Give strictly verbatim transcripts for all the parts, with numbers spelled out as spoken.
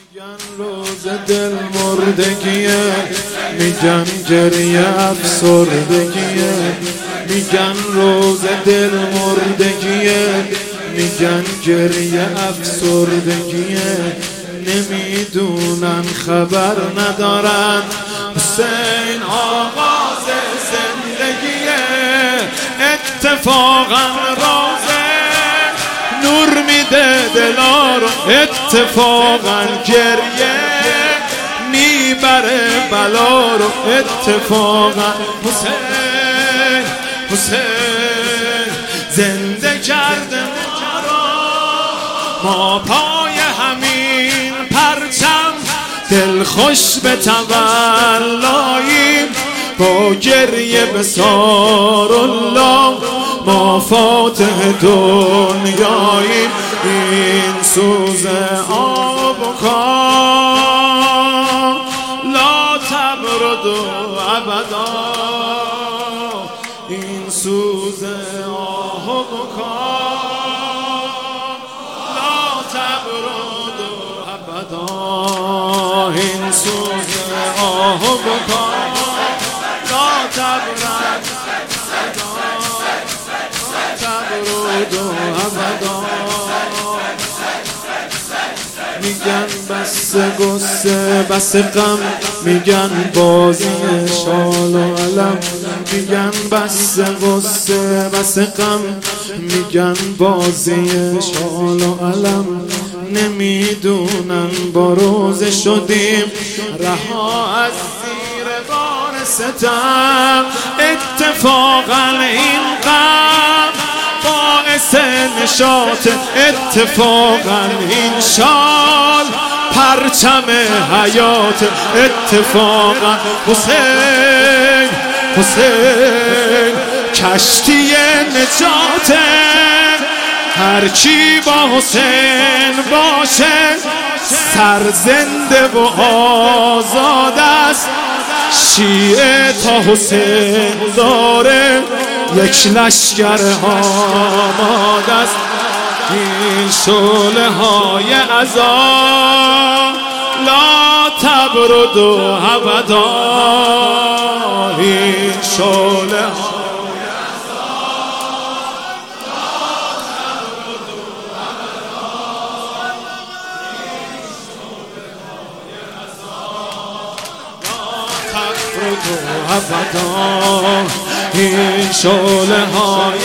میگن روز دل مردگیه، میگن گریه افسردگیه، میگن روز دل مردگیه، میگن گریه افسردگیه. نمیدونن خبر ندارن حسین آغاز زندگیه. اتفاقا روزه نور میده دلا رو، اتفاقا گریه میبره بلا رو، اتفاقا حسین حسین زنده کرده ما رو. ما پای همین پرچم دل خوش به تولاییم، با گریه به سار الله ما فاتح دنیاییم. این سوز آب و کام لا تبرد ابدا، این سوز آب و کام لا تبرد ابدا، این سوز آب و کام لا تبرد تبرد ابدا. میگن بس غصه بس غم، میگن بازی شال و علم، میگن بس غصه بس غم، میگن بازی شال و علم. نمیدونن با روز شدیم رها از زیر بار ستم. اتفاقا این غم باعث نشاط، اتفاقا این شال پرچم حیات، اتفاقا حسین حسین کشتی نجات. هر کی با حسین باشه سرزنده و آزاد است. شیعه تا حسین داره یک لشکر آماده است. این شعله های عذاب لا تبرد ابدا، این شعله های عذاب لا تبرد ابدا، این شعله های عذاب لا تبرد ابدا، این شعله های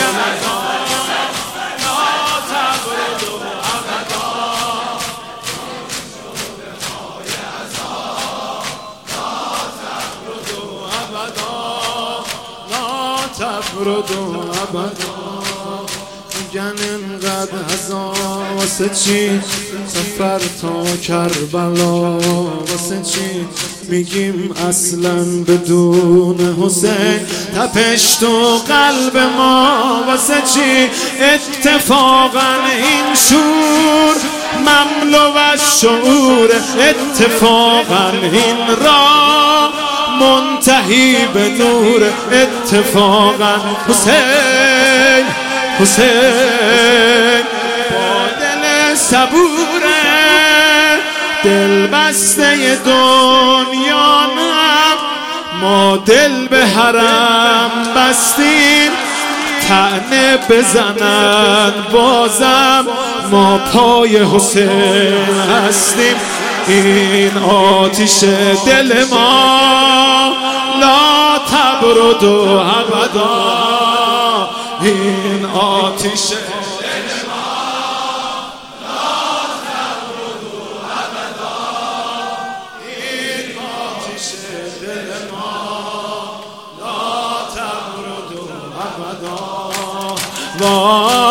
تبرد ابدا. میگن انقدر عذاب واسه چی سفر تا کربلا، واسه چی میگیم اصلا بدون حسین تپش تو قلب ما، واسه چی اتفاقا این شور مملو از شعور، اتفاقا این راه منتهی به نور، اتفاقا حسین حسین با دل صبوره دل بسته دنیا نم. ما دل به حرم بستیم طعنه بزنن بازم، ما پای حسین هستیم. این آتش دل ما لا تبرد ابدا، این آتش دل ما لا تبرد ابدا، این آتش دل ما لا تبرد ابدا.